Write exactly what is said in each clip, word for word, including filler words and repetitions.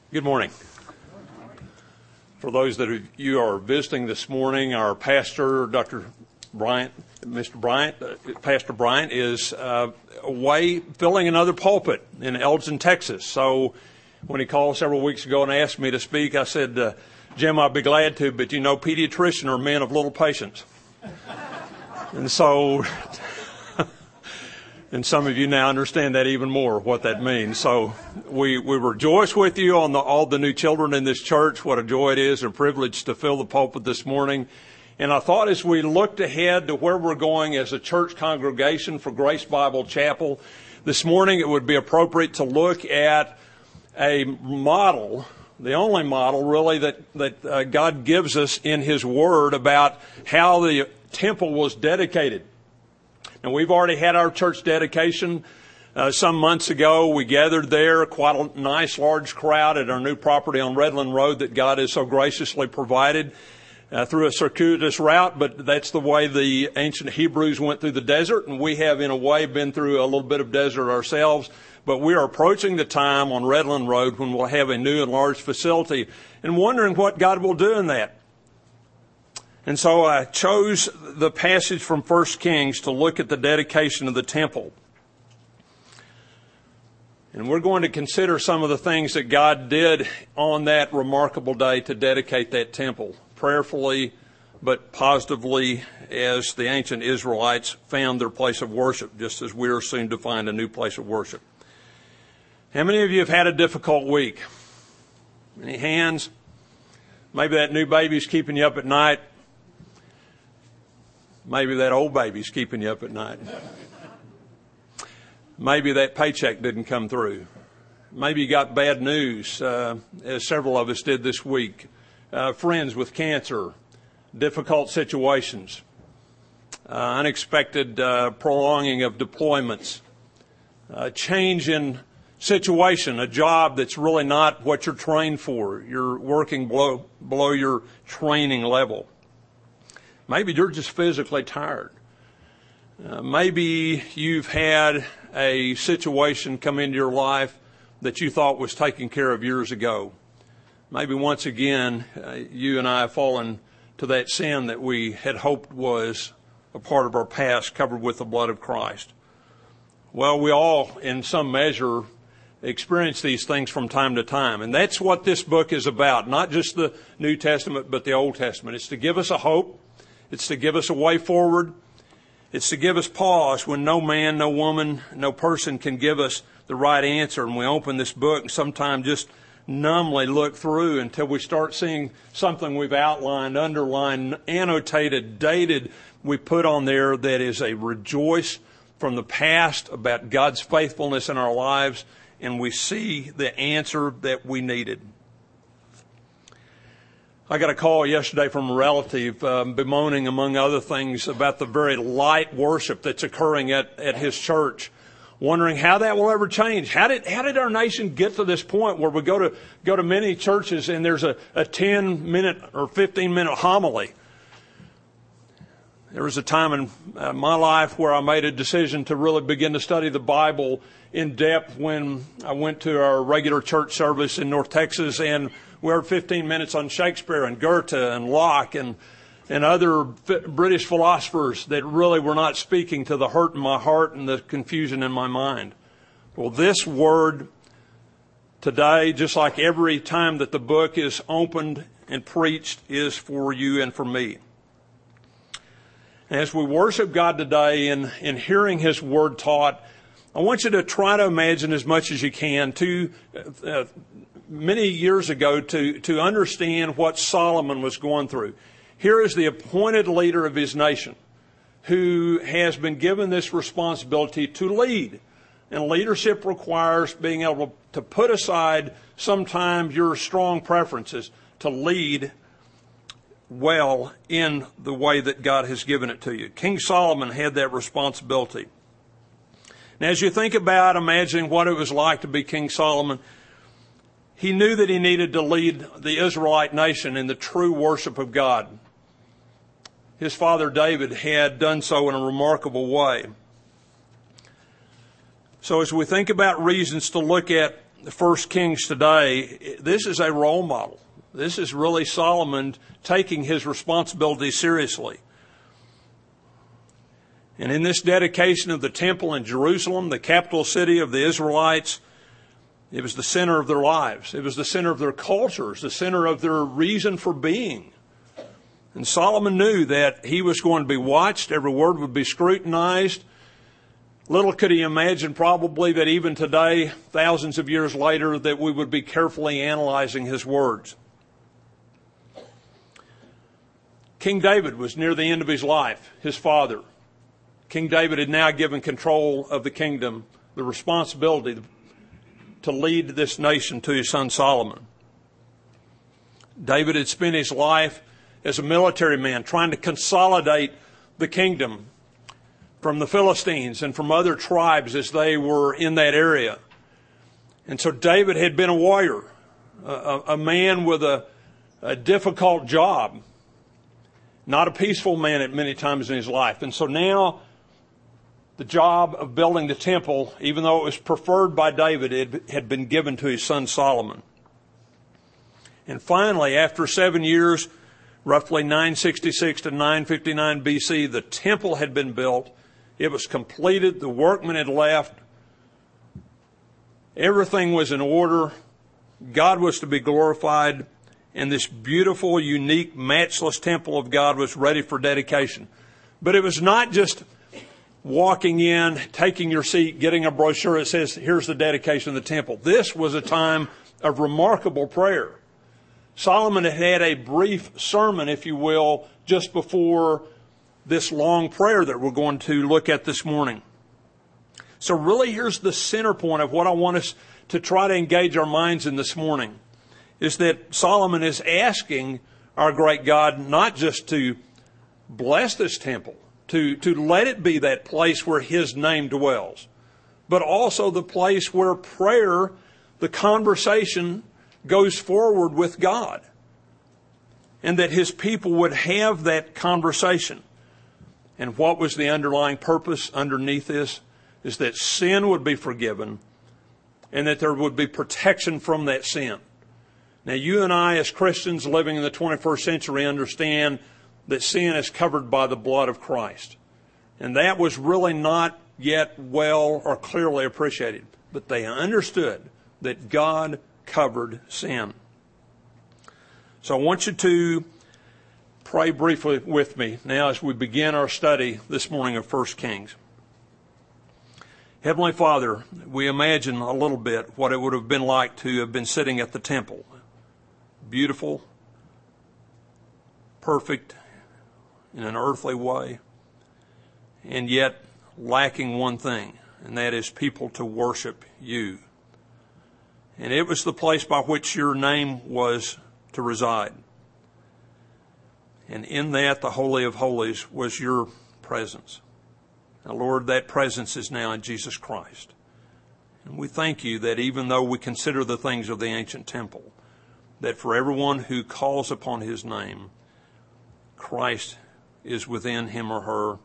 Good morning. For those that you are visiting this morning, our pastor, Doctor Bryant, Mister Bryant, uh, Pastor Bryant, is uh, away filling another pulpit in Elgin, Texas. So when he called several weeks ago and asked me to speak, I said, uh, Jim, I'd be glad to, but you know, pediatricians are men of little patience. And so... And some of you now understand that even more, what that means. So we, we rejoice with you on the, all the new children in this church. What a joy it is and a privilege to fill the pulpit this morning. And I thought as we looked ahead to where we're going as a church congregation for Grace Bible Chapel, this morning it would be appropriate to look at a model, the only model really that, that uh, God gives us in His Word about how the temple was dedicated. And we've already had our church dedication uh, some months ago. We gathered there, quite a nice large crowd at our new property on Redland Road that God has so graciously provided uh, through a circuitous route. But that's the way the ancient Hebrews went through the desert, and we have in a way been through a little bit of desert ourselves. But we are approaching the time on Redland Road when we'll have a new and large facility, and wondering what God will do in that. And so I chose the passage from First Kings to look at the dedication of the temple. And we're going to consider some of the things that God did on that remarkable day to dedicate that temple, prayerfully but positively, as the ancient Israelites found their place of worship, just as we are soon to find a new place of worship. How many of you have had a difficult week? Any hands? Maybe that new baby's keeping you up at night. Maybe that old baby's keeping you up at night. Maybe that paycheck didn't come through. Maybe you got bad news, uh, as several of us did this week. Uh, friends with cancer, difficult situations, uh, unexpected uh, prolonging of deployments, uh, change in situation, a job that's really not what you're trained for. You're working below, below your training level. Maybe you're just physically tired. Uh, maybe you've had a situation come into your life that you thought was taken care of years ago. Maybe once again, uh, you and I have fallen to that sin that we had hoped was a part of our past, covered with the blood of Christ. Well, we all, in some measure, experience these things from time to time. And that's what this book is about. Not just the New Testament, but the Old Testament. It's to give us a hope. It's to give us a way forward. It's to give us pause when no man, no woman, no person can give us the right answer. And we open this book and sometimes just numbly look through until we start seeing something we've outlined, underlined, annotated, dated, we put on there that is a rejoice from the past about God's faithfulness in our lives, and we see the answer that we needed. I got a call yesterday from a relative um, bemoaning, among other things, about the very light worship that's occurring at, at his church, wondering how that will ever change. How did how did our nation get to this point where we go to go to many churches and there's a, a ten minute or fifteen minute homily? There was a time in uh, my life where I made a decision to really begin to study the Bible in depth when I went to our regular church service in North Texas, and we heard fifteen minutes on Shakespeare and Goethe and Locke and and other British philosophers that really were not speaking to the hurt in my heart and the confusion in my mind. Well, this word today, just like every time that the book is opened and preached, is for you and for me. As we worship God today in, in hearing His word taught, I want you to try to imagine as much as you can to uh, many years ago to, to understand what Solomon was going through. Here is the appointed leader of his nation who has been given this responsibility to lead. And leadership requires being able to put aside sometimes your strong preferences to lead well in the way that God has given it to you. King Solomon had that responsibility. Now, as you think about imagining what it was like to be King Solomon, he knew that he needed to lead the Israelite nation in the true worship of God. His father David had done so in a remarkable way. So as we think about reasons to look at First Kings today, this is a role model. This is really Solomon taking his responsibility seriously. And in this dedication of the temple in Jerusalem, the capital city of the Israelites, it was the center of their lives. It was the center of their cultures, the center of their reason for being. And Solomon knew that he was going to be watched. Every word would be scrutinized. Little could he imagine probably that even today, thousands of years later, that we would be carefully analyzing his words. King David was near the end of his life, his father. King David had now given control of the kingdom, the responsibility to lead this nation to his son Solomon. David had spent his life as a military man trying to consolidate the kingdom from the Philistines and from other tribes as they were in that area. And so David had been a warrior, a, a man with a, a difficult job, not a peaceful man at many times in his life. And so now the job of building the temple, even though it was preferred by David, it had been given to his son Solomon. And finally, after seven years, roughly nine sixty-six to nine fifty-nine B C, the temple had been built. It was completed. The workmen had left. Everything was in order. God was to be glorified. And this beautiful, unique, matchless temple of God was ready for dedication. But it was not just walking in, taking your seat, getting a brochure that says, here's the dedication of the temple. This was a time of remarkable prayer. Solomon had had a brief sermon, if you will, just before this long prayer that we're going to look at this morning. So really here's the center point of what I want us to try to engage our minds in this morning, is that Solomon is asking our great God not just to bless this temple, to, to let it be that place where his name dwells, but also the place where prayer, the conversation, goes forward with God, and that his people would have that conversation. And what was the underlying purpose underneath this? Is that sin would be forgiven and that there would be protection from that sin. Now, you and I as Christians living in the twenty-first century understand that sin is covered by the blood of Christ. And that was really not yet well or clearly appreciated. But they understood that God covered sin. So I want you to pray briefly with me now as we begin our study this morning of First Kings. Heavenly Father, we imagine a little bit what it would have been like to have been sitting at the temple. Beautiful, perfect in an earthly way, and yet lacking one thing, and that is people to worship you. And it was the place by which your name was to reside. And in that, the Holy of Holies was your presence. Now, Lord, that presence is now in Jesus Christ. And we thank you that even though we consider the things of the ancient temple, that for everyone who calls upon his name, Christ is within him or her.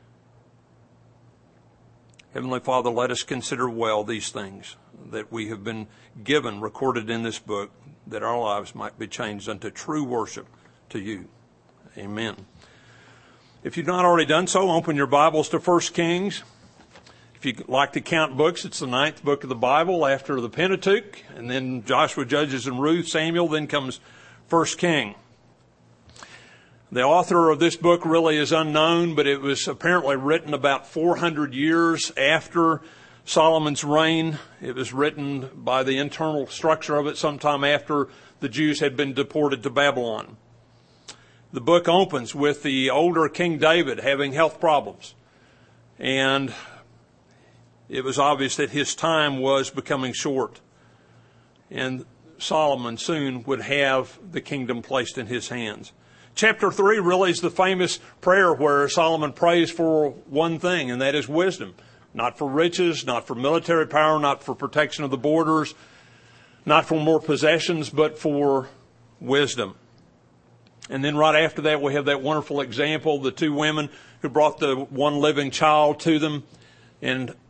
Heavenly Father, let us consider well these things that we have been given, recorded in this book, that our lives might be changed unto true worship to you. Amen. If you've not already done so, open your Bibles to First Kings. If you like to count books, it's the ninth book of the Bible after the Pentateuch, and then Joshua, Judges, and Ruth, Samuel, then comes First King. The author of this book really is unknown, but it was apparently written about four hundred years after Solomon's reign. It was written by the internal structure of it sometime after the Jews had been deported to Babylon. The book opens with the older King David having health problems. And it was obvious that his time was becoming short. And Solomon soon would have the kingdom placed in his hands. Chapter three really is the famous prayer where Solomon prays for one thing, and that is wisdom. Not for riches, not for military power, not for protection of the borders, not for more possessions, but for wisdom. And then right after that, we have that wonderful example, the two women who brought the one living child to them. And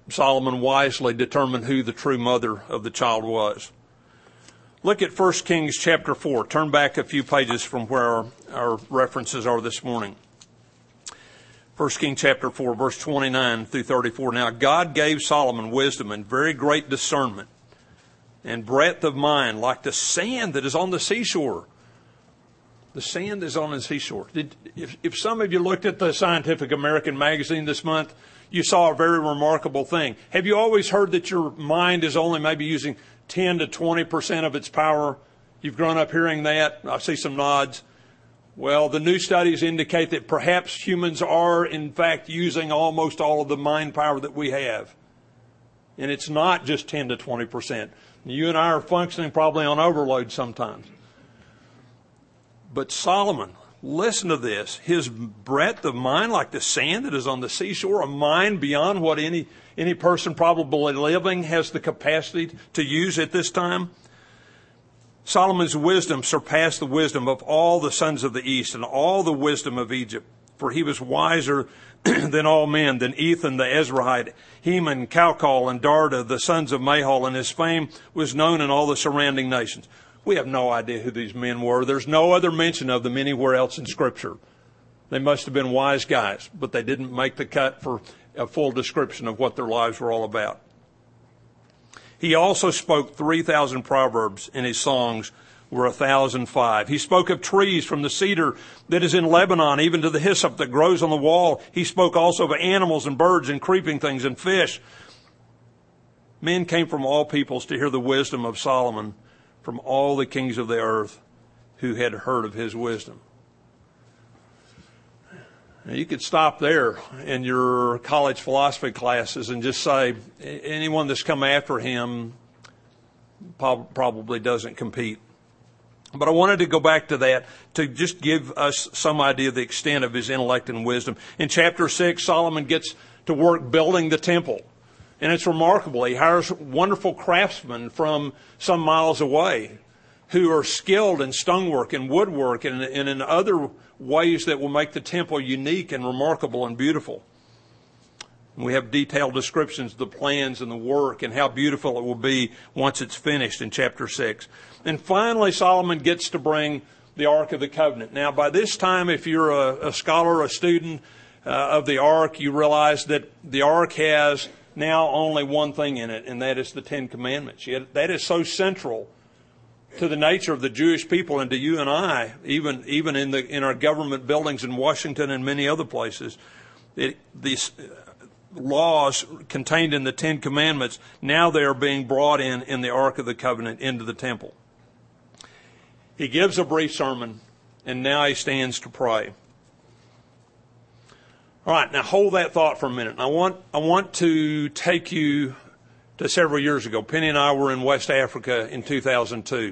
Solomon wisely determined who the true mother of the child was. Look at First Kings chapter four. Turn back a few pages from where our, our references are this morning. First Kings chapter four, verse twenty-nine through thirty-four. Now God gave Solomon wisdom and very great discernment and breadth of mind, like the sand that is on the seashore. The sand is on the seashore. Did, if, if some of you looked at the Scientific American magazine this month, you saw a very remarkable thing. Have you always heard that your mind is only maybe using ten to twenty percent of its power? You've grown up hearing that. I see some nods. Well, the new studies indicate that perhaps humans are, in fact, using almost all of the mind power that we have. And it's not just ten to twenty percent. You and I are functioning probably on overload sometimes. But Solomon, listen to this. His breadth of mind like the sand that is on the seashore, a mind beyond what any, any person probably living has the capacity to use at this time. Solomon's wisdom surpassed the wisdom of all the sons of the east and all the wisdom of Egypt. For he was wiser than all men, than Ethan the Ezrahite, Heman, Calcol, and Darda, the sons of Mahol, and his fame was known in all the surrounding nations. We have no idea who these men were. There's no other mention of them anywhere else in Scripture. They must have been wise guys, but they didn't make the cut for a full description of what their lives were all about. He also spoke three thousand proverbs, and his songs were one thousand five. He spoke of trees from the cedar that is in Lebanon, even to the hyssop that grows on the wall. He spoke also of animals and birds and creeping things and fish. Men came from all peoples to hear the wisdom of Solomon, from all the kings of the earth who had heard of his wisdom. Now, you could stop there in your college philosophy classes and just say anyone that's come after him probably doesn't compete. But I wanted to go back to that to just give us some idea of the extent of his intellect and wisdom. In chapter six, Solomon gets to work building the temple. And it's remarkable. He hires wonderful craftsmen from some miles away who are skilled in stonework and woodwork and, and in other ways that will make the temple unique and remarkable and beautiful. And we have detailed descriptions of the plans and the work and how beautiful it will be once it's finished in chapter six. And finally, Solomon gets to bring the Ark of the Covenant. Now, by this time, if you're a, a scholar, a student uh, of the Ark, you realize that the Ark has now only one thing in it, and that is the Ten Commandments. Yet that is so central to the nature of the Jewish people and to you and I, even even in the in our government buildings in Washington and many other places. It, these laws contained in the Ten Commandments, now they are being brought in in the Ark of the Covenant into the temple. He gives a brief sermon, and now he stands to pray. All right, now hold that thought for a minute. I want I want to take you to several years ago. Penny and I were in West Africa in two thousand two.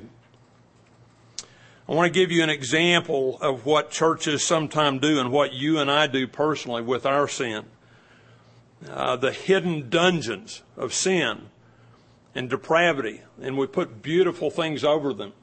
I want to give you an example of what churches sometimes do and what you and I do personally with our sin. Uh, the hidden dungeons of sin and depravity, and we put beautiful things over them.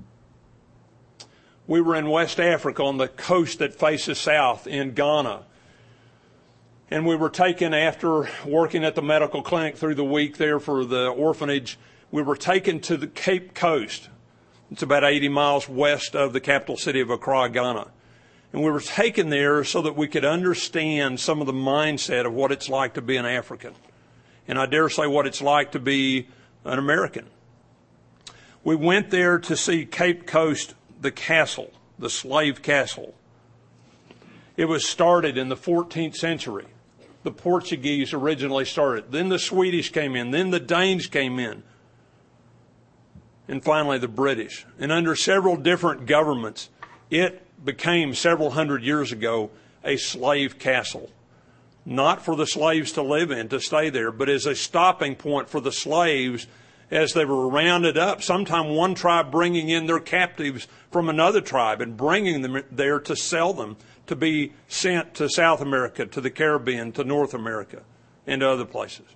We were in West Africa on the coast that faces south in Ghana. And we were taken after working at the medical clinic through the week there for the orphanage. We were taken to the Cape Coast. It's about eighty miles west of the capital city of Accra, Ghana. And we were taken there so that we could understand some of the mindset of what it's like to be an African. And I dare say what it's like to be an American. We went there to see Cape Coast, the castle, the slave castle. It was started in the fourteenth century. The Portuguese originally started. Then the Swedish came in. Then the Danes came in. And finally the British. And under several different governments, it became several hundred years ago a slave castle. Not for the slaves to live in, to stay there, but as a stopping point for the slaves as they were rounded up. Sometime one tribe bringing in their captives from another tribe and bringing them there to sell them, to be sent to South America, to the Caribbean, to North America, and to other places.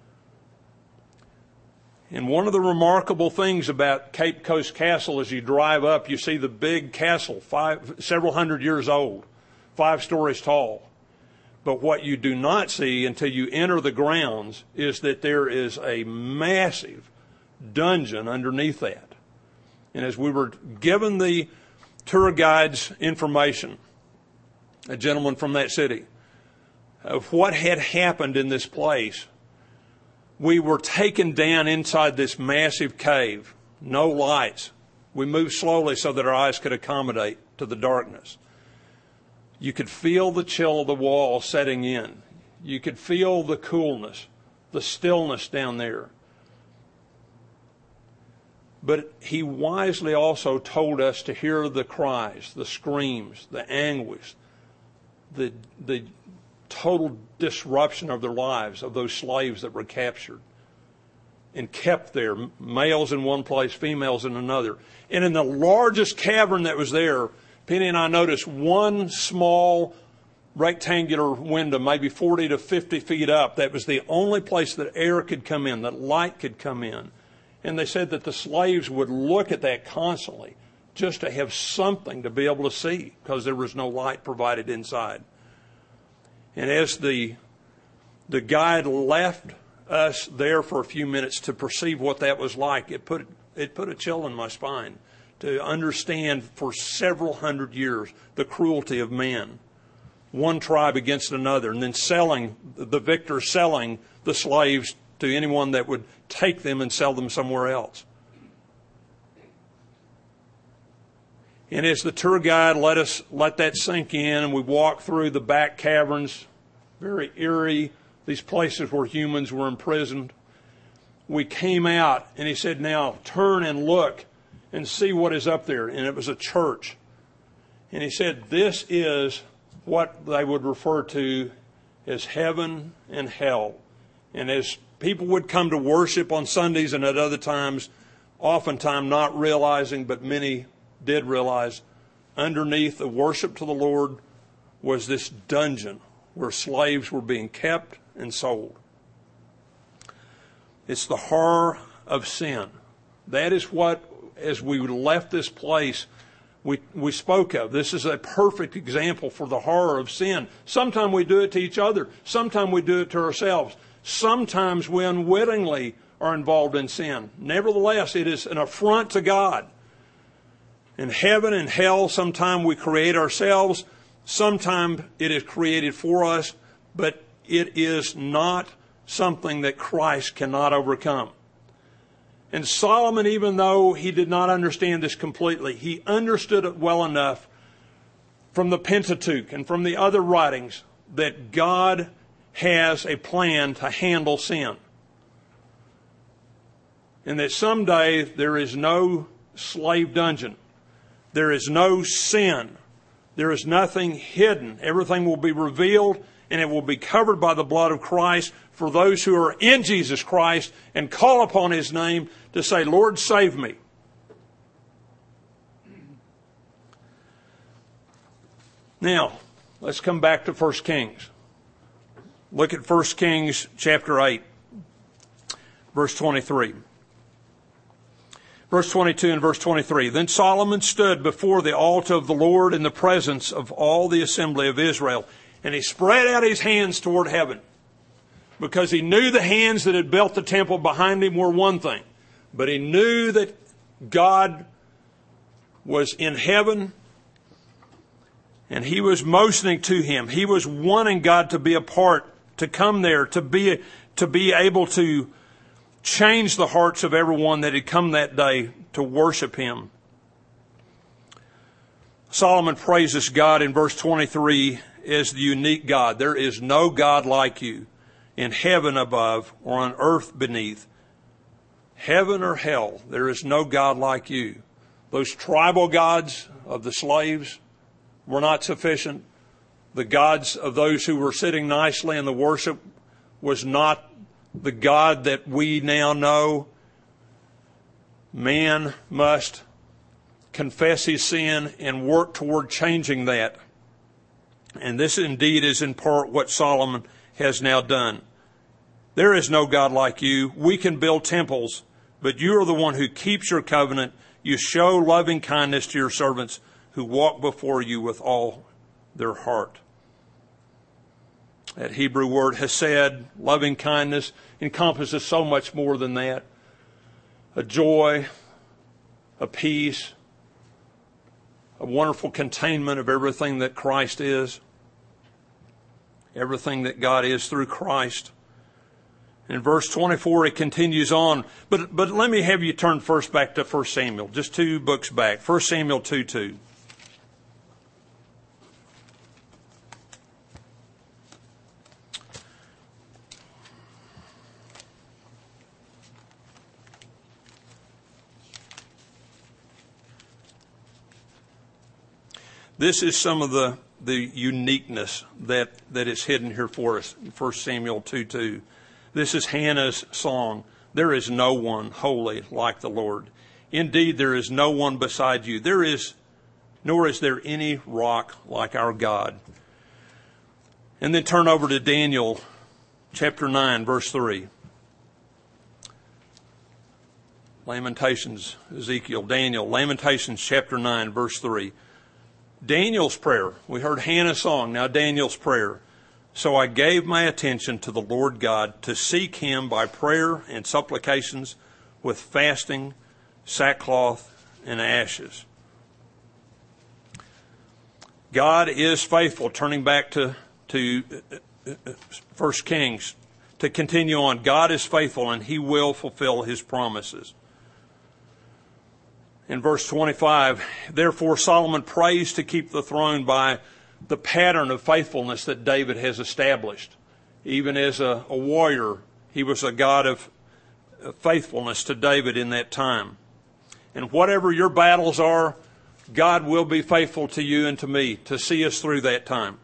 And one of the remarkable things about Cape Coast Castle, as you drive up, you see the big castle, five, several hundred years old, five stories tall. But what you do not see until you enter the grounds is that there is a massive dungeon underneath that. And as we were given the tour guide's information, a gentleman from that city, of what had happened in this place, we were taken down inside this massive cave, no lights. We moved slowly so that our eyes could accommodate to the darkness. You could feel the chill of the wall setting in. You could feel the coolness, the stillness down there. But he wisely also told us to hear the cries, the screams, the anguish, the, the total disruption of their lives, of those slaves that were captured and kept there, males in one place, females in another. And in the largest cavern that was there, Penny and I noticed one small rectangular window, maybe forty to fifty feet up. That was the only place that air could come in, that light could come in. And they said that the slaves would look at that constantly just to have something to be able to see because there was no light provided inside. And as the, the guide left us there for a few minutes to perceive what that was like, it put, it put a chill in my spine to understand for several hundred years the cruelty of man, one tribe against another, and then selling, the victor selling the slaves to anyone that would take them and sell them somewhere else. And as the tour guide let us let that sink in, and we walked through the back caverns, very eerie, these places where humans were imprisoned, we came out, and he said, now turn and look and see what is up there. And it was a church. And he said, this is what they would refer to as heaven and hell. And as people would come to worship on Sundays and at other times, oftentimes not realizing, but many did realize, underneath the worship to the Lord was this dungeon where slaves were being kept and sold. It's the horror of sin. That is what, as we left this place, we, we spoke of. This is a perfect example for the horror of sin. Sometimes we do it to each other. Sometimes we do it to ourselves. Sometimes we unwittingly are involved in sin. Nevertheless, it is an affront to God. In heaven and hell, sometimes we create ourselves. Sometimes it is created for us, but it is not something that Christ cannot overcome. And Solomon, even though he did not understand this completely, he understood it well enough from the Pentateuch and from the other writings that God has a plan to handle sin. And that someday there is no slave dungeon. There is no sin. There is nothing hidden. Everything will be revealed, and it will be covered by the blood of Christ for those who are in Jesus Christ and call upon His name to say, Lord, save me. Now, let's come back to First Kings. Look at First Kings chapter eight, verse twenty-three. Verse twenty-two and verse twenty-three. Then Solomon stood before the altar of the Lord in the presence of all the assembly of Israel, and he spread out his hands toward heaven, because he knew the hands that had built the temple behind him were one thing, but he knew that God was in heaven, and he was motioning to him. He was wanting God to be a part, to come there, to be to be able to change the hearts of everyone that had come that day to worship him. Solomon praises God in verse twenty-three as the unique God. There is no God like you in heaven above or on earth beneath. Heaven or hell, there is no God like you. Those tribal gods of the slaves were not sufficient. The gods of those who were sitting nicely in the worship was not the God that we now know. Man must confess his sin and work toward changing that. And this indeed is in part what Solomon has now done. There is no God like you. We can build temples, but you are the one who keeps your covenant. You show loving kindness to your servants who walk before you with all their heart. That Hebrew word hesed, loving kindness, encompasses so much more than that. A joy, a peace, a wonderful containment of everything that Christ is, everything that God is through Christ. In verse twenty-four, it continues on. But but let me have you turn first back to First Samuel, just two books back. First Samuel two two. This is some of the, the uniqueness that, that is hidden here for us in First Samuel two two. This is Hannah's song. There is no one holy like the Lord. Indeed, there is no one beside you. There is, nor is there any rock like our God. And then turn over to Daniel chapter nine, verse three. Lamentations, Ezekiel, Daniel, Lamentations chapter nine, verse three. Daniel's prayer. We heard Hannah's song, now Daniel's prayer. So I gave my attention to the Lord God to seek him by prayer and supplications with fasting, sackcloth, and ashes. God is faithful, turning back to, to First Kings, to continue on. God is faithful and he will fulfill his promises. In verse twenty-five, therefore Solomon prays to keep the throne by the pattern of faithfulness that David has established. Even as a, a warrior, he was a God of faithfulness to David in that time. And whatever your battles are, God will be faithful to you and to me to see us through that time.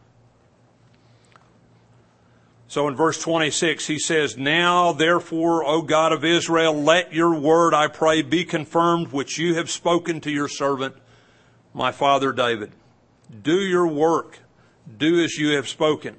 So in verse twenty-six, he says, now, therefore, O God of Israel, let your word, I pray, be confirmed, which you have spoken to your servant, my father David. Do your work. Do as you have spoken.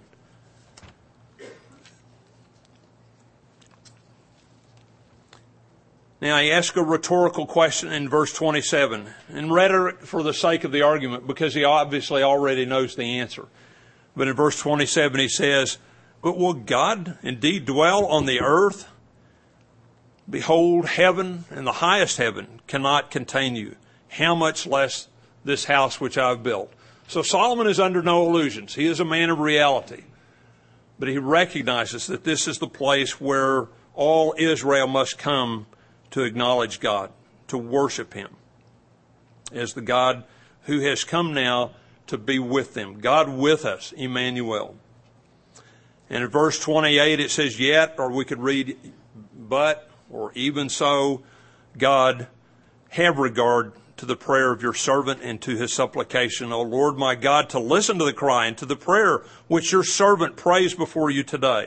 Now, he asks a rhetorical question in verse twenty-seven, and read it for the sake of the argument, because he obviously already knows the answer. But in verse twenty-seven, he says, but will God indeed dwell on the earth? Behold, heaven and the highest heaven cannot contain you. How much less this house which I have built? So Solomon is under no illusions. He is a man of reality. But he recognizes that this is the place where all Israel must come to acknowledge God, to worship him as the God who has come now to be with them. God with us, Emmanuel. And in verse twenty-eight it says, yet, or we could read, but, or even so, God, have regard to the prayer of your servant and to his supplication, O Lord my God, to listen to the cry and to the prayer which your servant prays before you today.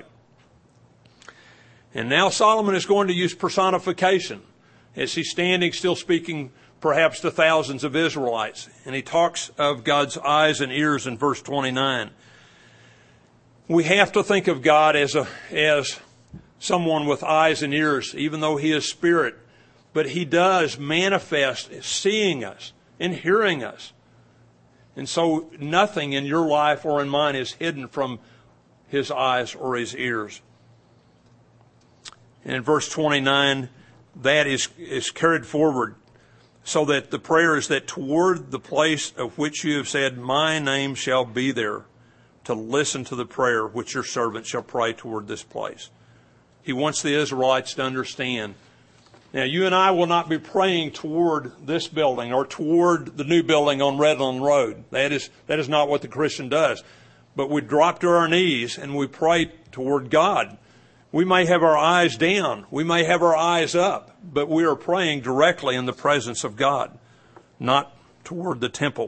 And now Solomon is going to use personification as he's standing still speaking perhaps to thousands of Israelites. And he talks of God's eyes and ears in verse twenty-nine. We have to think of God as a, as someone with eyes and ears, even though he is spirit. But he does manifest seeing us and hearing us. And so nothing in your life or in mine is hidden from his eyes or his ears. And in verse twenty-nine, that is, is carried forward so that the prayer is that toward the place of which you have said, my name shall be there, to listen to the prayer which your servant shall pray toward this place. He wants the Israelites to understand. Now, you and I will not be praying toward this building or toward the new building on Redland Road. That is, that is not what the Christian does. But we drop to our knees and we pray toward God. We may have our eyes down. We may have our eyes up. But we are praying directly in the presence of God, not toward the temple.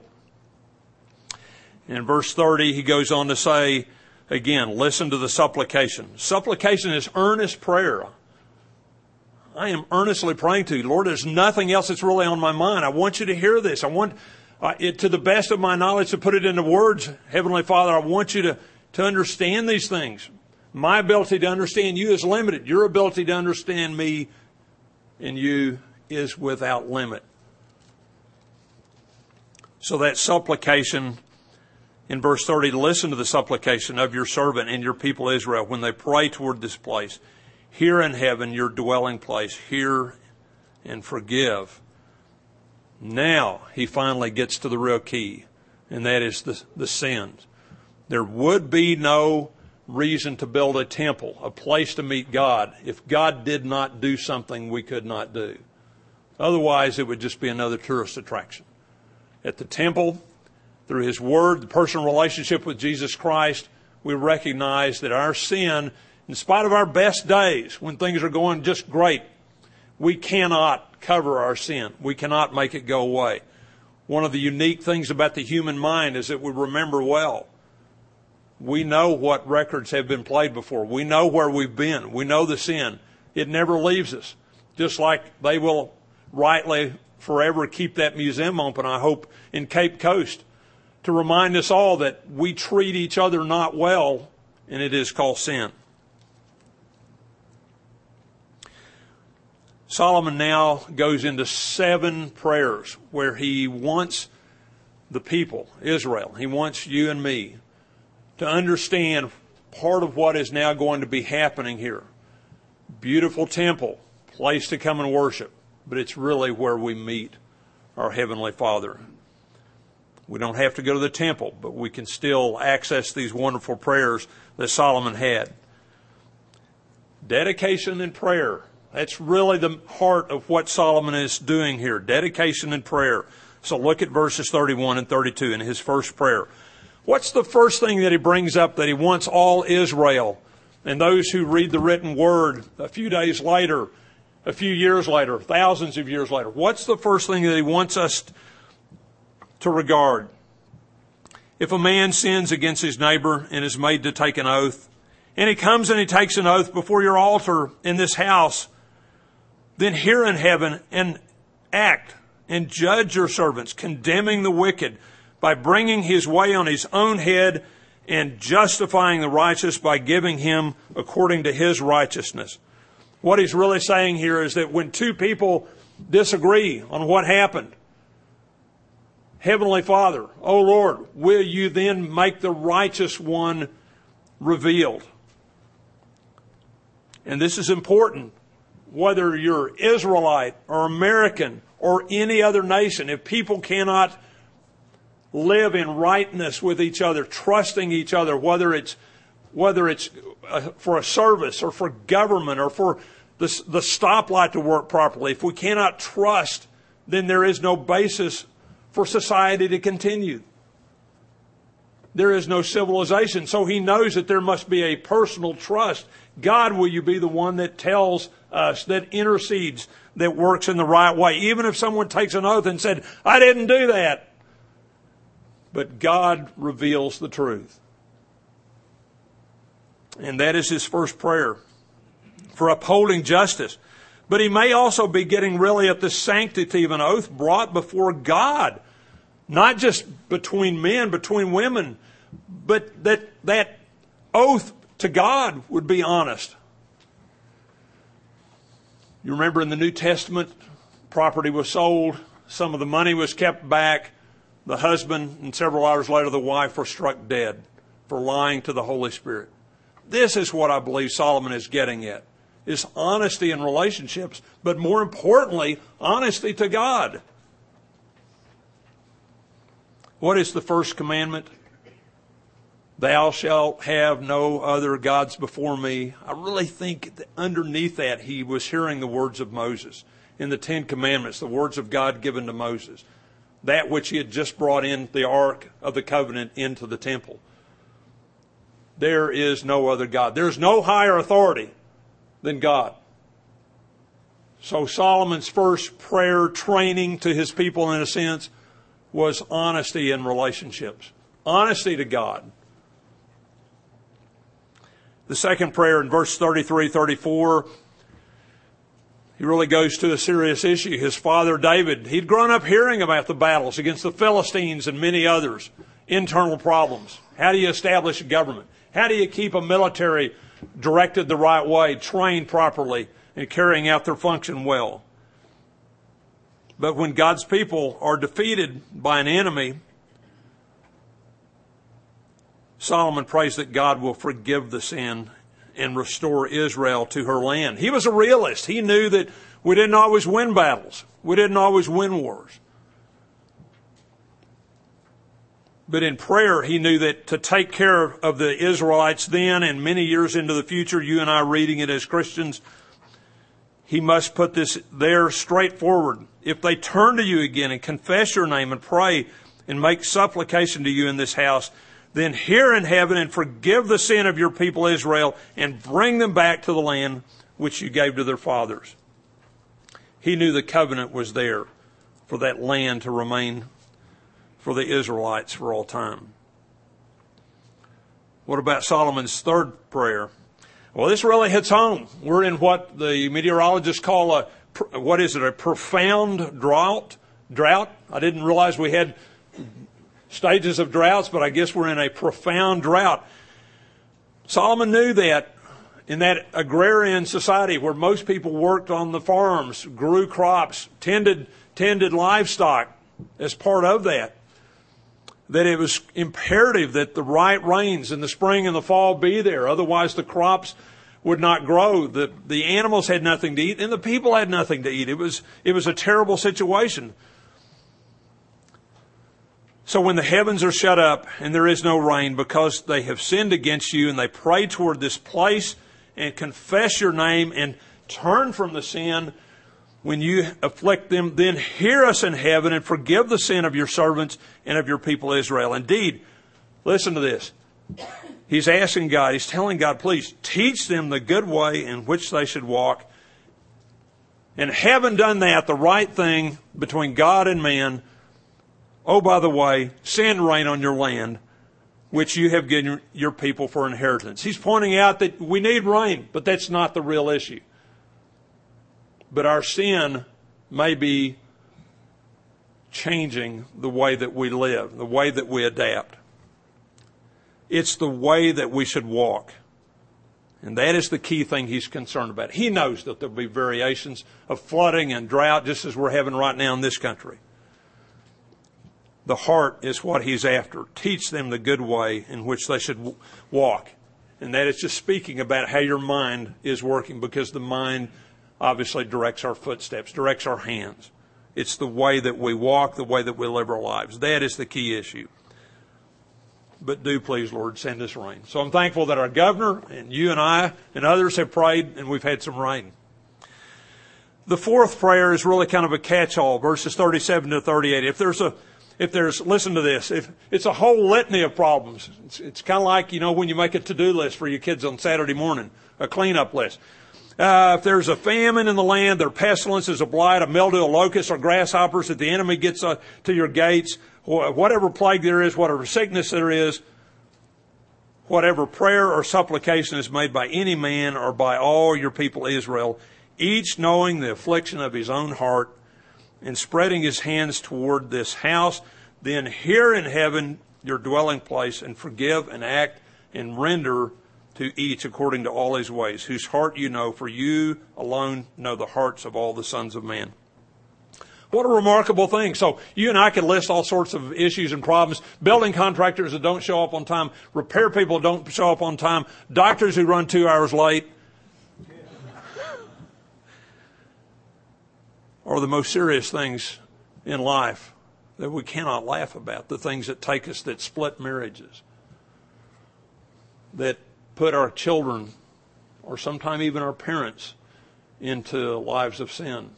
In verse thirty, he goes on to say, again, listen to the supplication. Supplication is earnest prayer. I am earnestly praying to you. Lord, there's nothing else that's really on my mind. I want you to hear this. I want uh, it to the best of my knowledge to put it into words. Heavenly Father, I want you to, to understand these things. My ability to understand you is limited. Your ability to understand me and you is without limit. So that supplication in verse thirty, listen to the supplication of your servant and your people Israel when they pray toward this place. Here in heaven, your dwelling place, hear and forgive. Now he finally gets to the real key, and that is the, the sins. There would be no reason to build a temple, a place to meet God, if God did not do something we could not do. Otherwise, it would just be another tourist attraction. At the temple, through His Word, the personal relationship with Jesus Christ, we recognize that our sin, in spite of our best days, when things are going just great, we cannot cover our sin. We cannot make it go away. One of the unique things about the human mind is that we remember well. We know what records have been played before. We know where we've been. We know the sin. It never leaves us. Just like they will rightly forever keep that museum open, I hope, in Cape Coast, to remind us all that we treat each other not well, and it is called sin. Solomon now goes into seven prayers where he wants the people, Israel, he wants you and me, to understand part of what is now going to be happening here. Beautiful temple, place to come and worship, but it's really where we meet our Heavenly Father. We don't have to go to the temple, but we can still access these wonderful prayers that Solomon had. Dedication and prayer. That's really the heart of what Solomon is doing here. Dedication and prayer. So look at verses thirty-one and thirty-two in his first prayer. What's the first thing that he brings up that he wants all Israel and those who read the written word a few days later, a few years later, thousands of years later? What's the first thing that he wants us to regard? If a man sins against his neighbor and is made to take an oath, and he comes and he takes an oath before your altar in this house, then hear in heaven and act and judge your servants, condemning the wicked by bringing his way on his own head and justifying the righteous by giving him according to his righteousness. What he's really saying here is that when two people disagree on what happened, Heavenly Father, O Lord, will you then make the righteous one revealed? And this is important. Whether you're Israelite or American or any other nation, if people cannot live in rightness with each other, trusting each other, whether it's whether it's uh, for a service or for government or for the, the stoplight to work properly, if we cannot trust, then there is no basis for society to continue. There is no civilization. So he knows that there must be a personal trust. God, will you be the one that tells us, that intercedes, that works in the right way? Even if someone takes an oath and said, I didn't do that. But God reveals the truth. And that is his first prayer for upholding justice. But he may also be getting really at the sanctity of an oath brought before God. Not just between men, between women, but that that oath to God would be honest. You remember in the New Testament, property was sold, some of the money was kept back, the husband and several hours later the wife were struck dead for lying to the Holy Spirit. This is what I believe Solomon is getting at, is honesty in relationships, but more importantly, honesty to God. What is the first commandment? Thou shalt have no other gods before me. I really think that underneath that he was hearing the words of Moses in the Ten Commandments, the words of God given to Moses, that which he had just brought in the Ark of the Covenant into the temple. There is no other God. There's no higher authority than God. So Solomon's first prayer training to his people, in a sense, was honesty in relationships. Honesty to God. The second prayer in verse thirty-three, thirty-four, he really goes to a serious issue. His father David, he'd grown up hearing about the battles against the Philistines and many others, internal problems. How do you establish a government? How do you keep a military directed the right way, trained properly, and carrying out their function well? But when God's people are defeated by an enemy, Solomon prays that God will forgive the sin and restore Israel to her land. He was a realist. He knew that we didn't always win battles. We didn't always win wars. But in prayer, he knew that to take care of the Israelites then and many years into the future, you and I reading it as Christians, he must put this there straightforward. If they turn to you again and confess your name and pray and make supplication to you in this house, then hear in heaven and forgive the sin of your people Israel and bring them back to the land which you gave to their fathers. He knew the covenant was there for that land to remain for the Israelites for all time. What about Solomon's third prayer? Well, this really hits home. We're in what the meteorologists call a, what is it, a profound drought? Drought? I didn't realize we had stages of droughts, but I guess we're in a profound drought. Solomon knew that in that agrarian society where most people worked on the farms, grew crops, tended, tended livestock as part of that, that it was imperative that the right rains in the spring and the fall be there. Otherwise the crops would not grow. The, the animals had nothing to eat and the people had nothing to eat. It was, it was a terrible situation. So when the heavens are shut up and there is no rain because they have sinned against you and they pray toward this place and confess your name and turn from the sin, when you afflict them, then hear us in heaven and forgive the sin of your servants and of your people Israel. Indeed, listen to this. He's asking God, he's telling God, please teach them the good way in which they should walk. And having done that, the right thing between God and man, oh, by the way, send rain on your land, which you have given your people for inheritance. He's pointing out that we need rain, but that's not the real issue. But our sin may be changing the way that we live, the way that we adapt. It's the way that we should walk. And that is the key thing he's concerned about. He knows that there'll be variations of flooding and drought, just as we're having right now in this country. The heart is what he's after. Teach them the good way in which they should w- walk. And that is just speaking about how your mind is working, because the mind obviously directs our footsteps, directs our hands. It's the way that we walk, the way that we live our lives. That is the key issue. But do please, Lord, send us rain. So I'm thankful that our governor and you and I and others have prayed and we've had some rain. The fourth prayer is really kind of a catch-all, verses thirty-seven to thirty-eight. If there's a If there's, listen to this, if it's a whole litany of problems. It's, it's kind of like, you know, when you make a to-do list for your kids on Saturday morning, a cleanup list. Uh, if there's a famine in the land, there are pestilences, a blight, a mildew, a locust, or grasshoppers, if the enemy gets uh, to your gates, whatever plague there is, whatever sickness there is, whatever prayer or supplication is made by any man or by all your people Israel, each knowing the affliction of his own heart, and spreading his hands toward this house, then hear in heaven your dwelling place, and forgive and act and render to each according to all his ways, whose heart you know, for you alone know the hearts of all the sons of man. What a remarkable thing. So you and I could list all sorts of issues and problems. Building contractors that don't show up on time, repair people that don't show up on time, doctors who run two hours late, are the most serious things in life that we cannot laugh about. The things that take us, that split marriages, that put our children, or sometime even our parents, into lives of sin.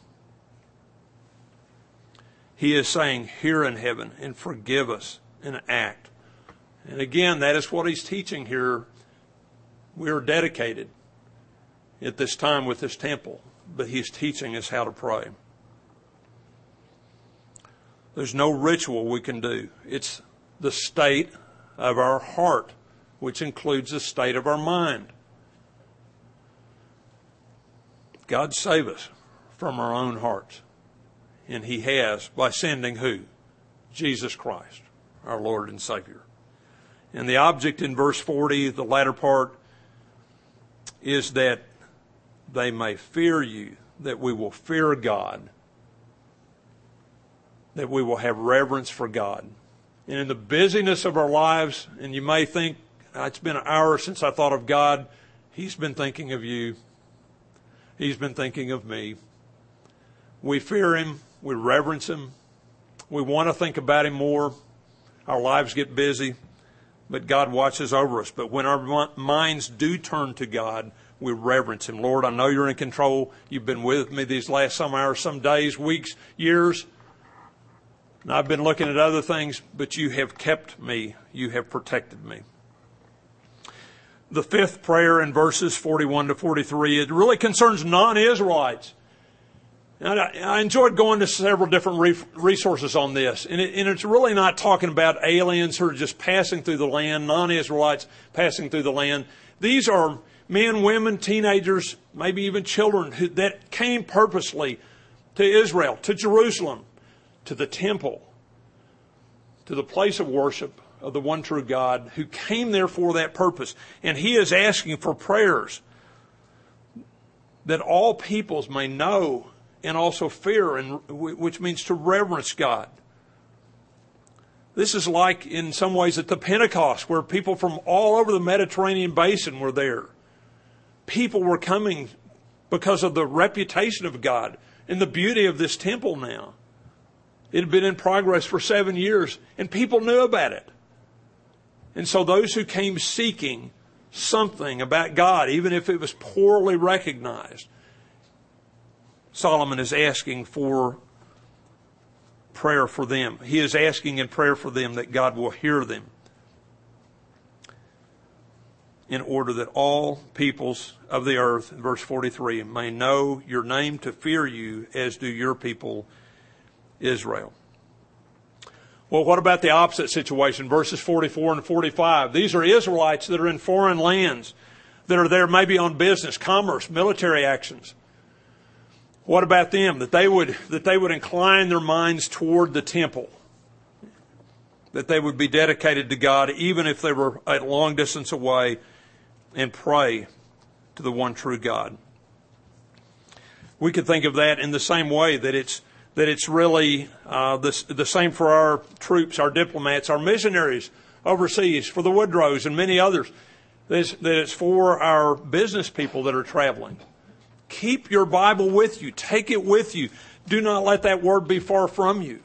He is saying, here in heaven, and forgive us and act. And again, that is what he's teaching here. We are dedicated at this time with this temple, but he's teaching us how to pray. There's no ritual we can do. It's the state of our heart, which includes the state of our mind. God save us from our own hearts. And he has by sending who? Jesus Christ, our Lord and Savior. And the object in verse forty, the latter part, is that they may fear you, that we will fear God, that we will have reverence for God. And in the busyness of our lives, and you may think, it's been an hour since I thought of God. He's been thinking of you. He's been thinking of me. We fear Him. We reverence Him. We want to think about Him more. Our lives get busy, but God watches over us. But when our minds do turn to God, we reverence Him. Lord, I know You're in control. You've been with me these last some hours, some days, weeks, years. And I've been looking at other things, but You have kept me. You have protected me. The fifth prayer in verses forty-one to forty-three, it really concerns non-Israelites. And I, I enjoyed going to several different re- resources on this. And, it, and it's really not talking about aliens who are just passing through the land, non-Israelites passing through the land. These are men, women, teenagers, maybe even children who, that came purposely to Israel, to Jerusalem, to the temple, to the place of worship of the one true God, who came there for that purpose. And He is asking for prayers that all peoples may know and also fear, and which means to reverence God. This is like in some ways at the Pentecost, where people from all over the Mediterranean basin were there. People were coming because of the reputation of God and the beauty of this temple now. It had been in progress for seven years, and people knew about it. And so those who came seeking something about God, even if it was poorly recognized, Solomon is asking for prayer for them. He is asking in prayer for them that God will hear them, in order that all peoples of the earth, in verse forty-three, may know Your name, to fear You, as do Your people Israel. Well, what about the opposite situation? Verses forty-four and forty-five. These are Israelites that are in foreign lands, that are there maybe on business, commerce, military actions. What about them? That they would, that they would incline their minds toward the temple. That they would be dedicated to God, even if they were a long distance away, and pray to the one true God. We could think of that in the same way, that it's that it's really uh, the, the same for our troops, our diplomats, our missionaries overseas, for the Woodrows and many others. That it's, that it's for our business people that are traveling. Keep your Bible with you. Take it with you. Do not let that word be far from you.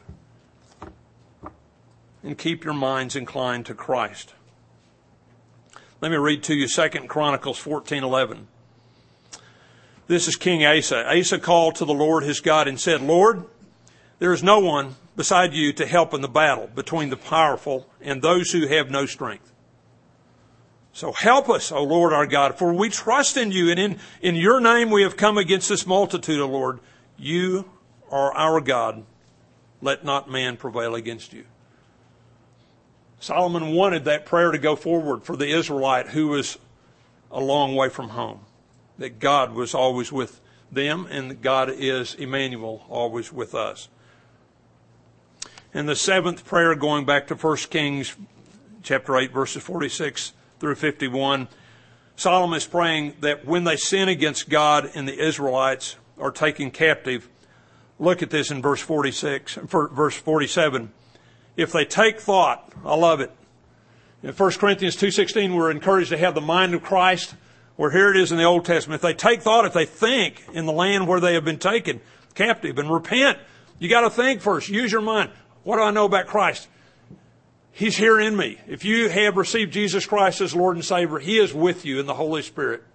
And keep your minds inclined to Christ. Let me read to you Second Chronicles fourteen eleven. This is King Asa. Asa called to the Lord his God and said, Lord, there is no one beside You to help in the battle between the powerful and those who have no strength. So help us, O Lord our God, for we trust in You, and in, in Your name we have come against this multitude, O Lord. You are our God. Let not man prevail against You. Solomon wanted that prayer to go forward for the Israelite who was a long way from home. That God was always with them, and that God is Emmanuel, always with us. And the seventh prayer, going back to First Kings chapter eight, verses forty-six through fifty-one, Solomon is praying that when they sin against God and the Israelites are taken captive, look at this in verse forty-six, verse forty-seven. If they take thought, I love it. In First Corinthians two sixteen, we're encouraged to have the mind of Christ, where here it is in the Old Testament. If they take thought, if they think in the land where they have been taken captive, and repent, you got to think first. Use your mind. What do I know about Christ? He's here in me. If you have received Jesus Christ as Lord and Savior, He is with you in the Holy Spirit.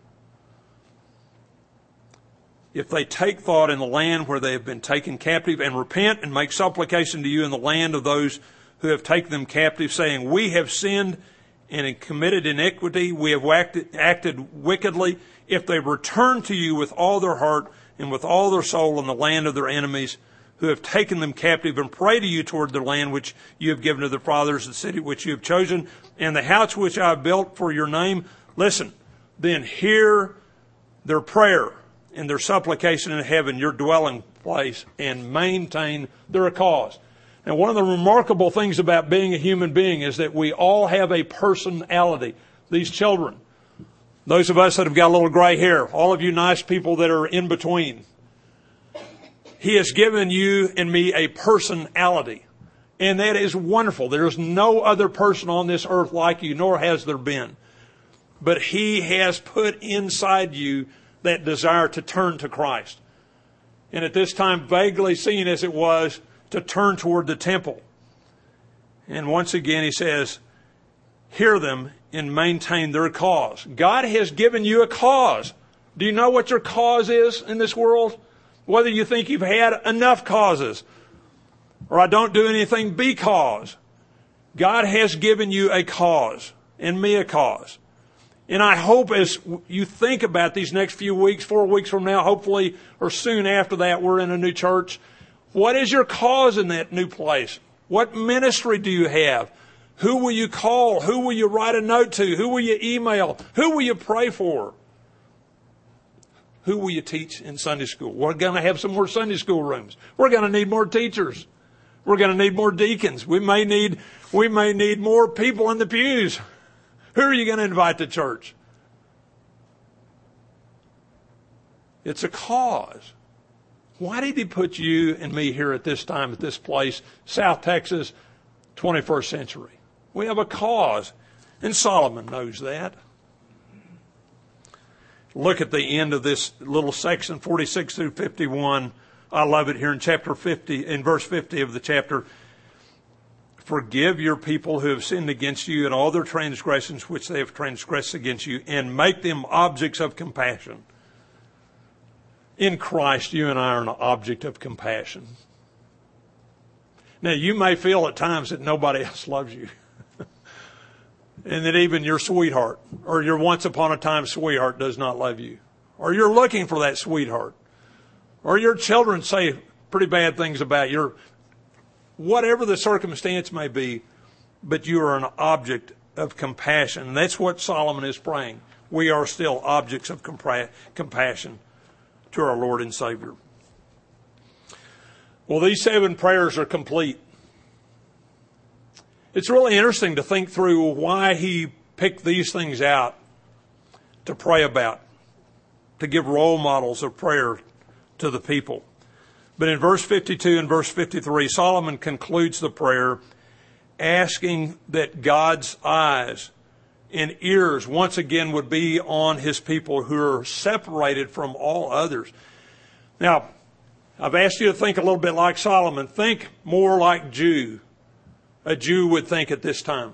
If they take thought in the land where they have been taken captive, and repent and make supplication to You in the land of those who have taken them captive, saying, we have sinned and committed iniquity, we have acted, acted wickedly. If they return to You with all their heart and with all their soul in the land of their enemies, who have taken them captive, and pray to You toward the land which You have given to their fathers, the city which You have chosen, and the house which I have built for Your name, listen, then hear their prayer and their supplication in heaven, Your dwelling place, and maintain their cause. Now, one of the remarkable things about being a human being is that we all have a personality. These children, those of us that have got a little gray hair, all of you nice people that are in between, He has given you and me a personality. And that is wonderful. There is no other person on this earth like you, nor has there been. but He has put inside you that desire to turn to Christ. And at this time, vaguely seen as it was, to turn toward the temple. And once again, He says, hear them and maintain their cause. God has given you a cause. Do you know what your cause is in this world? Whether you think you've had enough causes or I don't do anything because. God has given you a cause and me a cause. And I hope as you think about these next few weeks, four weeks from now, hopefully, or soon after that, we're in a new church. What is your cause in that new place? What ministry do you have? Who will you call? Who will you write a note to? Who will you email? Who will you pray for? Who will you teach in Sunday school? We're going to have some more Sunday school rooms. We're going to need more teachers. We're going to need more deacons. We may need, we may need more people in the pews. Who are you going to invite to church? It's a cause. Why did He put you and me here at this time, at this place, South Texas, twenty-first century? We have a cause, and Solomon knows that. Look at the end of this little section, forty-six through fifty-one. I love it here in chapter fifty, in verse fifty of the chapter. Forgive your people who have sinned against you and all their transgressions which they have transgressed against you, and make them objects of compassion. In Christ, you and I are an object of compassion. Now, you may feel at times that nobody else loves you. And that even your sweetheart or your once upon a time sweetheart does not love you. Or you're looking for that sweetheart. Or your children say pretty bad things about you. Whatever the circumstance may be, but you are an object of compassion. And that's what Solomon is praying. We are still objects of compa- compassion to our Lord and Savior. Well, these seven prayers are complete. It's really interesting to think through why he picked these things out to pray about, to give role models of prayer to the people. But in verse fifty-two and verse fifty-three, Solomon concludes the prayer asking that God's eyes and ears once again would be on His people who are separated from all others. Now, I've asked you to think a little bit like Solomon. Think more like Jew. A Jew would think at this time.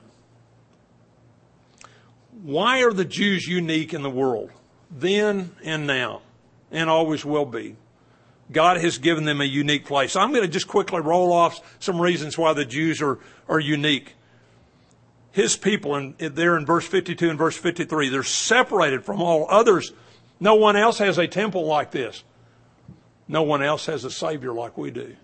Why are the Jews unique in the world? Then and now, and always will be. God has given them a unique place. I'm going to just quickly roll off some reasons why the Jews are, are unique. His people, and there in verse fifty-two and verse fifty-three, they're separated from all others. No one else has a temple like this. No one else has a Savior like we do.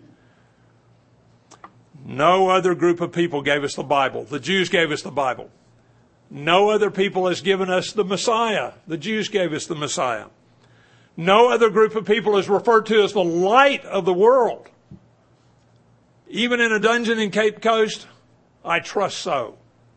No other group of people gave us the Bible. The Jews gave us the Bible. No other people has given us the Messiah. The Jews gave us the Messiah. No other group of people is referred to as the light of the world. Even in a dungeon in Cape Coast, I trust so.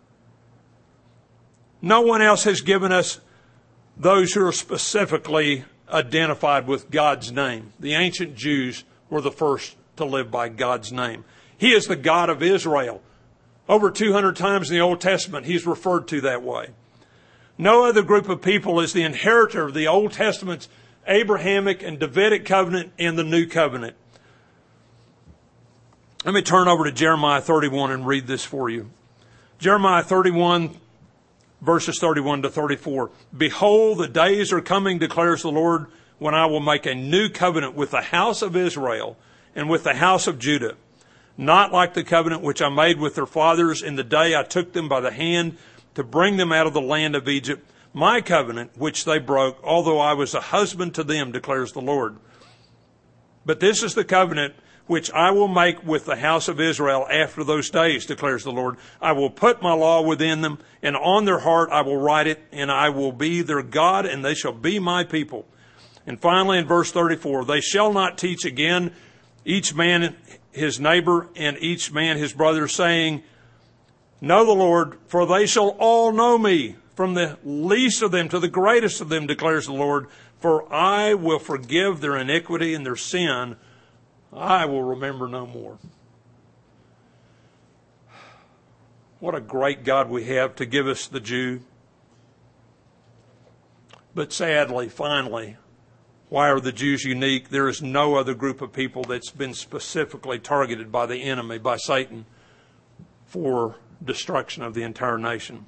No one else has given us those who are specifically identified with God's name. The ancient Jews were the first to live by God's name. He is the God of Israel. Over two hundred times in the Old Testament, He's referred to that way. No other group of people is the inheritor of the Old Testament's Abrahamic and Davidic covenant and the New Covenant. Let me turn over to Jeremiah thirty-one and read this for you. Jeremiah thirty-one, verses thirty-one to thirty-four. Behold, the days are coming, declares the Lord, when I will make a new covenant with the house of Israel and with the house of Judah. Not like the covenant which I made with their fathers in the day I took them by the hand to bring them out of the land of Egypt. My covenant which they broke, although I was a husband to them, declares the Lord. But this is the covenant which I will make with the house of Israel after those days, declares the Lord. I will put my law within them, and on their heart I will write it, and I will be their God, and they shall be my people. And finally, in verse thirty-four, they shall not teach again each man his neighbor and each man his brother, saying, Know the Lord, for they shall all know me, from the least of them to the greatest of them, declares the Lord. For I will forgive their iniquity and their sin. I will remember no more. What a great God we have to give us the Jew. But sadly, finally, why are the Jews unique? There is no other group of people that's been specifically targeted by the enemy, by Satan, for destruction of the entire nation.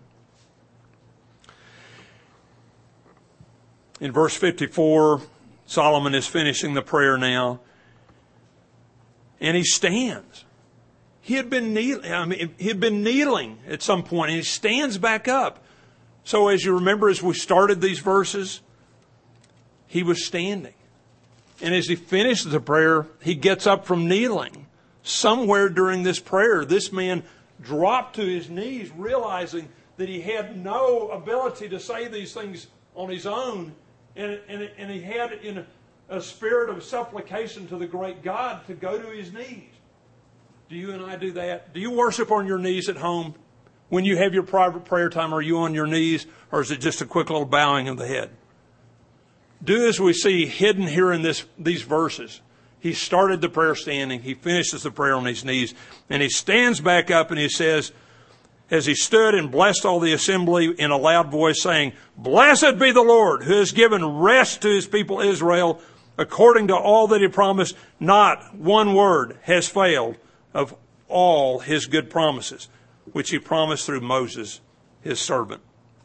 In verse fifty-four, Solomon is finishing the prayer now, and he stands. He had been kneeling, I mean, he had been kneeling at some point, and he stands back up. So as you remember, as we started these verses, he was standing. And as he finishes the prayer, he gets up from kneeling. Somewhere during this prayer, this man dropped to his knees, realizing that he had no ability to say these things on his own. And, and, and he had in a, a spirit of supplication to the great God to go to his knees. Do you and I do that? Do you worship on your knees at home? When you have your private prayer time, are you on your knees, or is it just a quick little bowing of the head? Do as we see hidden here in this these verses. He started the prayer standing. He finishes the prayer on his knees. And he stands back up and he says, as he stood and blessed all the assembly in a loud voice, saying, "Blessed be the Lord, who has given rest to his people Israel, according to all that he promised. Not one word has failed of all his good promises, which he promised through Moses, his servant."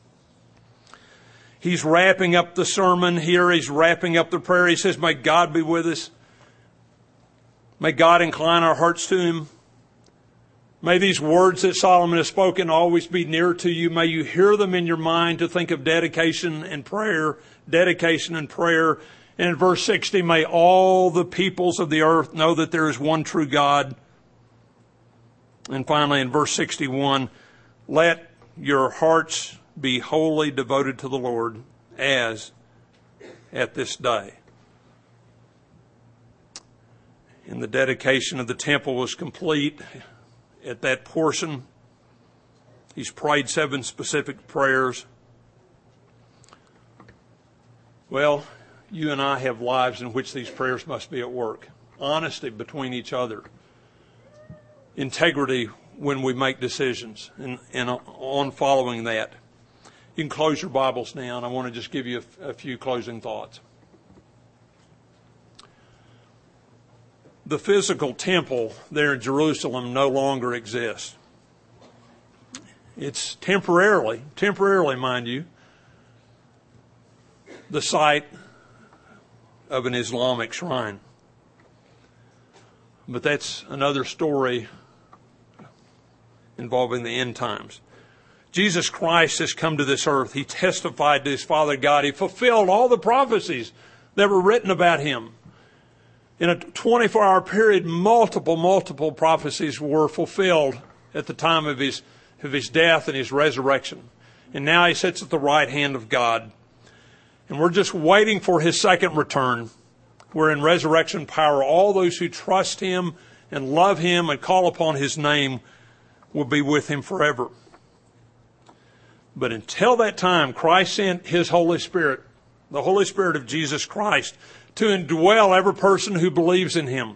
He's wrapping up the sermon here. He's wrapping up the prayer. He says, may God be with us. May God incline our hearts to him. May these words that Solomon has spoken always be near to you. May you hear them in your mind to think of dedication and prayer, dedication and prayer. And in verse sixty, may all the peoples of the earth know that there is one true God. And finally, in verse sixty-one, let your hearts be wholly devoted to the Lord, as at this day. And the dedication of the temple was complete. At that portion, he's prayed seven specific prayers. Well, you and I have lives in which these prayers must be at work. Honesty between each other. Integrity when we make decisions, and, and on following that. You can close your Bibles now, and I want to just give you a, a few closing thoughts. The physical temple there in Jerusalem no longer exists. It's temporarily, temporarily, mind you, the site of an Islamic shrine. But that's another story involving the end times. Jesus Christ has come to this earth. He testified to his Father God. He fulfilled all the prophecies that were written about him. In a twenty-four hour period, multiple, multiple prophecies were fulfilled at the time of his, of his death and his resurrection. And now he sits at the right hand of God. And we're just waiting for his second return, where in resurrection power, all those who trust him and love him and call upon his name will be with him forever. But until that time, Christ sent his Holy Spirit, the Holy Spirit of Jesus Christ, to indwell every person who believes in him.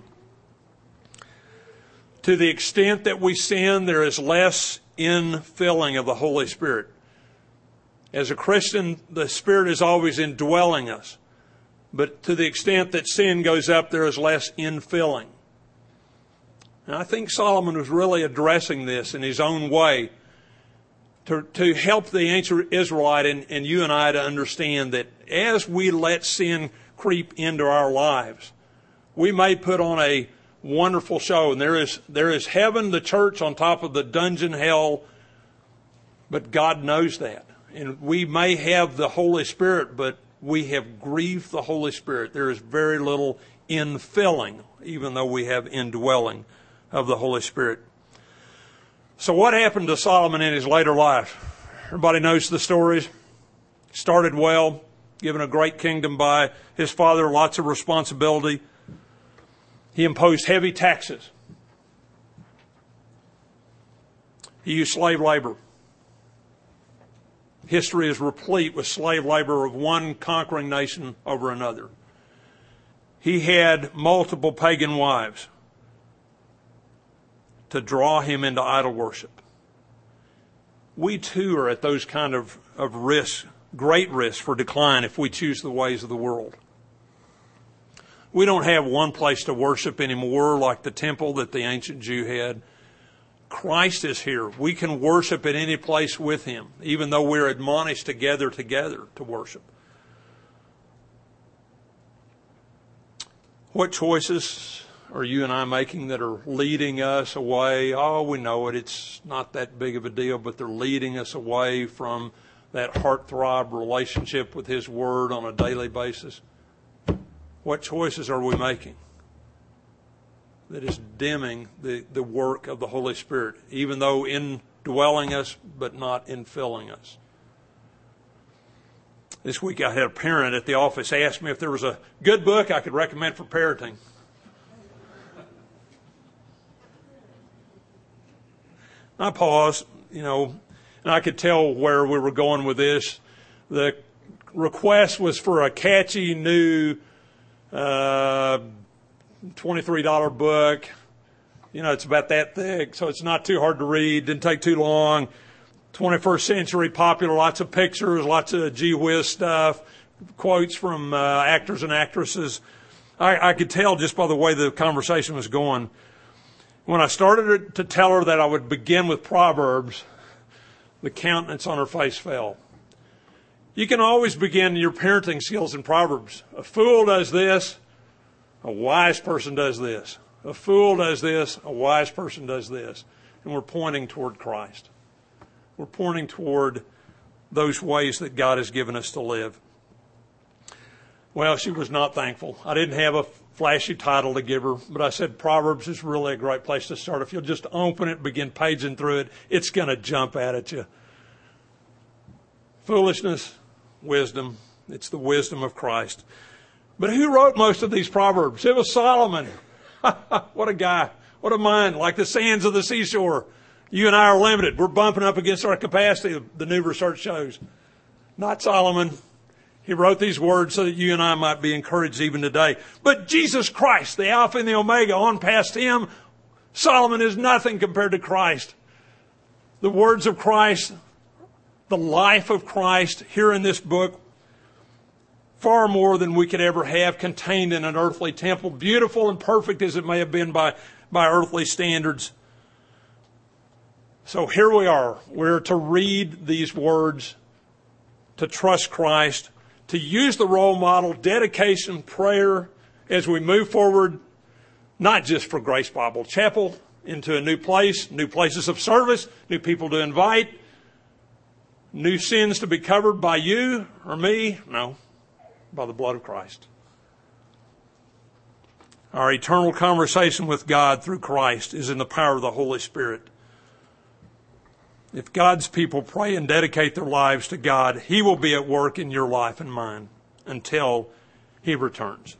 To the extent that we sin, there is less infilling of the Holy Spirit. As a Christian, the Spirit is always indwelling us. But to the extent that sin goes up, there is less infilling. And I think Solomon was really addressing this in his own way to, to help the ancient Israelite and, and you and I to understand that as we let sin creep into our lives, we may put on a wonderful show. And there is, there is heaven, the church, on top of the dungeon hell. But God knows that. And we may have the Holy Spirit, but we have grieved the Holy Spirit. There is very little infilling, even though we have indwelling of the Holy Spirit. So what happened to Solomon in his later life? Everybody knows the stories. Started well, given a great kingdom by his father, lots of responsibility. He imposed heavy taxes. He used slave labor. History is replete with slave labor of one conquering nation over another. He had multiple pagan wives to draw him into idol worship. We too are at those kind of, of risks great risk for decline if we choose the ways of the world. We don't have one place to worship anymore like the temple that the ancient Jew had. Christ is here. We can worship at any place with Him, even though we're admonished to gather together to worship. What choices are you and I making that are leading us away? Oh, we know it. It's not that big of a deal, but they're leading us away from that heartthrob relationship with His Word on a daily basis. What choices are we making that is dimming the, the work of the Holy Spirit, even though indwelling us, but not infilling us? This week I had a parent at the office ask me if there was a good book I could recommend for parenting. I paused, you know, and I could tell where we were going with this. The request was for a catchy new uh, twenty-three dollars book. You know, it's about that thick, so it's not too hard to read. Didn't take too long. twenty-first century, popular, lots of pictures, lots of gee whiz stuff, quotes from uh, actors and actresses. I, I could tell just by the way the conversation was going. When I started to tell her that I would begin with Proverbs, the countenance on her face fell. You can always begin your parenting skills in Proverbs. A fool does this, a wise person does this. A fool does this, a wise person does this. And we're pointing toward Christ. We're pointing toward those ways that God has given us to live. Well, she was not thankful. I didn't have a flashy title to give her, but I said Proverbs is really a great place to start. If you'll just open it, begin paging through it, it's going to jump out at you. Foolishness, wisdom, it's the wisdom of Christ. But who wrote most of these Proverbs? It was Solomon. What a guy. What a mind, like the sands of the seashore. You and I are limited. We're bumping up against our capacity, the new research shows. Not Solomon. He wrote these words so that you and I might be encouraged even today. But Jesus Christ, the Alpha and the Omega, on past Him, Solomon is nothing compared to Christ. The words of Christ, the life of Christ here in this book, far more than we could ever have contained in an earthly temple, beautiful and perfect as it may have been by, by earthly standards. So here we are. We're to read these words, to trust Christ, to use the role model, dedication, prayer as we move forward, not just for Grace Bible Chapel, into a new place, new places of service, new people to invite, new sins to be covered by you or me. No, by the blood of Christ. Our eternal conversation with God through Christ is in the power of the Holy Spirit. If God's people pray and dedicate their lives to God, He will be at work in your life and mine until He returns.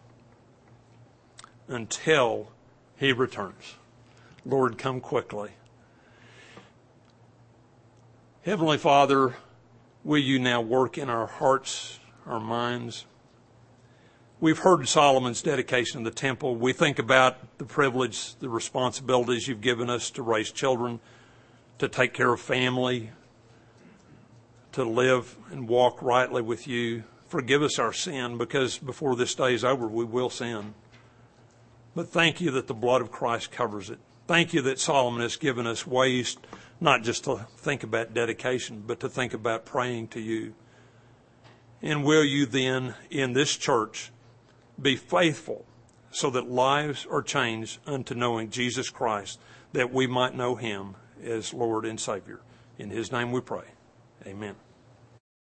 Until He returns. Lord, come quickly. Heavenly Father, will You now work in our hearts, our minds? We've heard Solomon's dedication of the temple. We think about the privilege, the responsibilities You've given us to raise children, to take care of family, to live and walk rightly with You. Forgive us our sin, because before this day is over, we will sin. But thank You that the blood of Christ covers it. Thank You that Solomon has given us ways not just to think about dedication, but to think about praying to You. And will You then, in this church, be faithful so that lives are changed unto knowing Jesus Christ, that we might know Him as Lord and Savior. In His name we pray. Amen.